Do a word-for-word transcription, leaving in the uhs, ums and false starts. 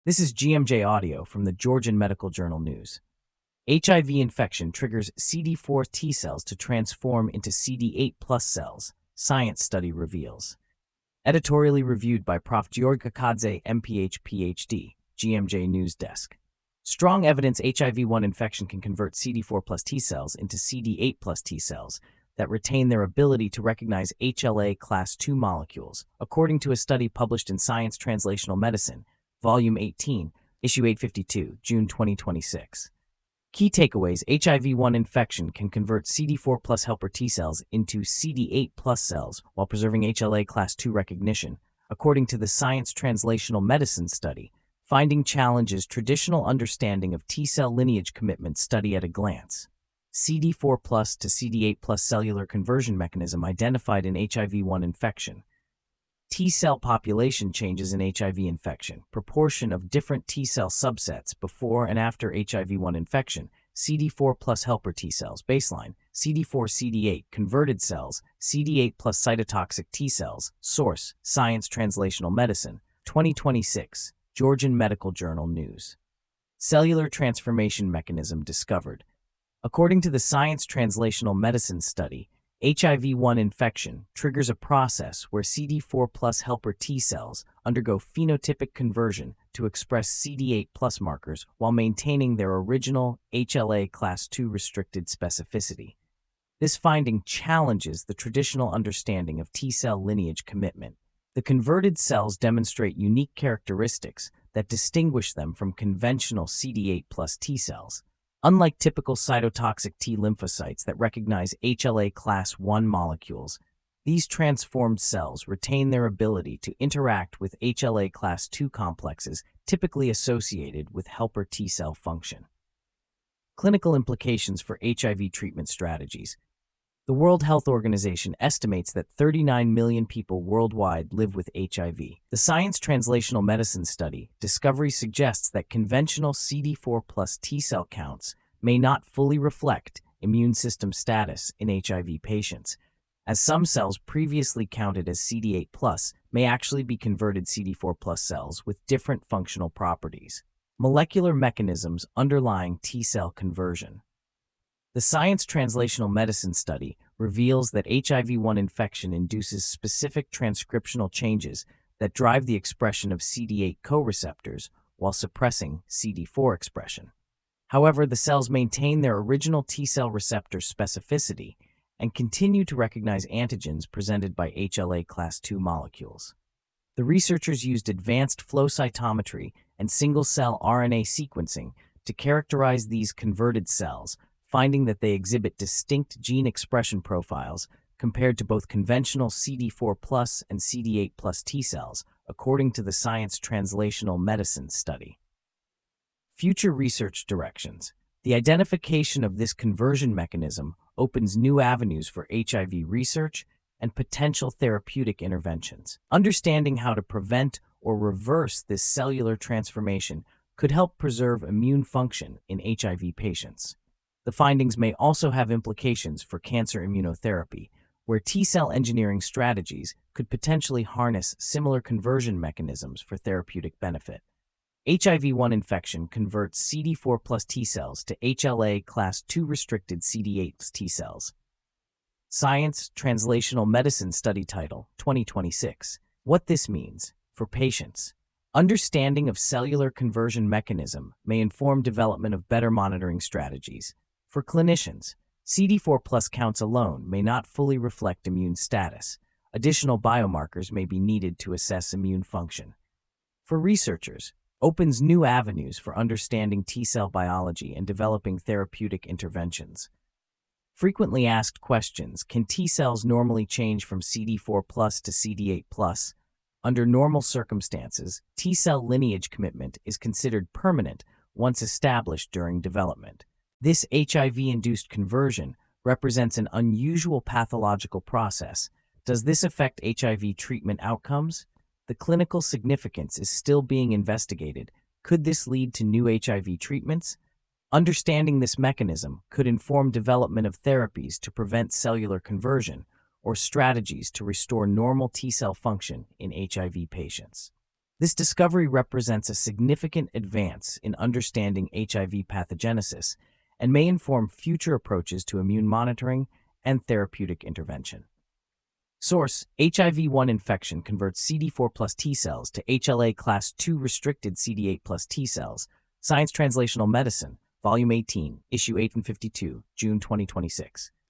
This is G M J Audio from the Georgian Medical Journal News. H I V infection triggers C D four T cells to transform into C D eight plus cells, science study reveals. Editorially reviewed by Professor Georg Kakadze, M P H, P H D, G M J News Desk. Strong evidence H I V one infection can convert C D four plus T cells into C D eight plus T cells that retain their ability to recognize H L A class two molecules, according to a study published in Science Translational Medicine, Volume eighteen, Issue eight fifty-two, June twenty twenty-six. Key takeaways: H I V one infection can convert C D four plus helper T cells into C D eight plus cells while preserving H L A class two recognition, according to the Science Translational Medicine study. Finding challenges traditional understanding of T-cell lineage commitment study at a glance. C D four plus to C D eight plus cellular conversion mechanism identified in H I V one infection. T-cell population changes in H I V infection, proportion of different T-cell subsets before and after H I V one infection, C D four plus helper T-cells, baseline, C D four C D eight converted cells, C D eight plus cytotoxic T-cells, source, Science Translational Medicine, twenty twenty-six, Georgian Medical Journal News. Cellular transformation mechanism discovered. According to the Science Translational Medicine study, H I V one infection triggers a process where C D four plus helper T cells undergo phenotypic conversion to express C D eight plus markers while maintaining their original H L A class two restricted specificity. This finding challenges the traditional understanding of T-cell lineage commitment. The converted cells demonstrate unique characteristics that distinguish them from conventional C D eight plus T cells. Unlike typical cytotoxic T lymphocytes that recognize H L A class one molecules, these transformed cells retain their ability to interact with H L A class two complexes typically associated with helper T cell function. Clinical implications for H I V treatment strategies. The World Health Organization estimates that thirty-nine million people worldwide live with H I V. The Science Translational Medicine study, Discovery, suggests that conventional C D four plus T-cell counts may not fully reflect immune system status in H I V patients, as some cells previously counted as C D eight plus may actually be converted C D four plus cells with different functional properties. Molecular mechanisms underlying T-cell conversion. The Science Translational Medicine study reveals that H I V one infection induces specific transcriptional changes that drive the expression of C D eight co-receptors while suppressing C D four expression. However, the cells maintain their original T-cell receptor specificity and continue to recognize antigens presented by H L A class two molecules. The researchers used advanced flow cytometry and single-cell R N A sequencing to characterize these converted cells, finding that they exhibit distinct gene expression profiles compared to both conventional C D four plus and C D eight plus T cells, according to the Science Translational Medicine study. Future research directions. The identification of this conversion mechanism opens new avenues for H I V research and potential therapeutic interventions. Understanding how to prevent or reverse this cellular transformation could help preserve immune function in H I V patients. The findings may also have implications for cancer immunotherapy, where T-cell engineering strategies could potentially harness similar conversion mechanisms for therapeutic benefit. H I V one infection converts C D four plus T cells to H L A class two restricted C D eight T cells. Science Translational Medicine Study Title, twenty twenty-six. What this means for patients. Understanding of cellular conversion mechanism may inform development of better monitoring strategies. For clinicians, C D four plus counts alone may not fully reflect immune status. Additional biomarkers may be needed to assess immune function. For researchers, opens new avenues for understanding T-cell biology and developing therapeutic interventions. Frequently asked questions: can T-cells normally change from C D four plus to C D eight plus? Under normal circumstances, T-cell lineage commitment is considered permanent once established during development. This H I V-induced conversion represents an unusual pathological process. Does this affect H I V treatment outcomes? The clinical significance is still being investigated. Could this lead to new H I V treatments? Understanding this mechanism could inform development of therapies to prevent cellular conversion or strategies to restore normal T-cell function in H I V patients. This discovery represents a significant advance in understanding H I V pathogenesis and may inform future approaches to immune monitoring and therapeutic intervention. Source: H I V one infection converts C D four plus T cells to H L A class two restricted C D eight plus T cells. Science Translational Medicine, Volume eighteen, Issue eight and fifty-two, June twenty twenty-six.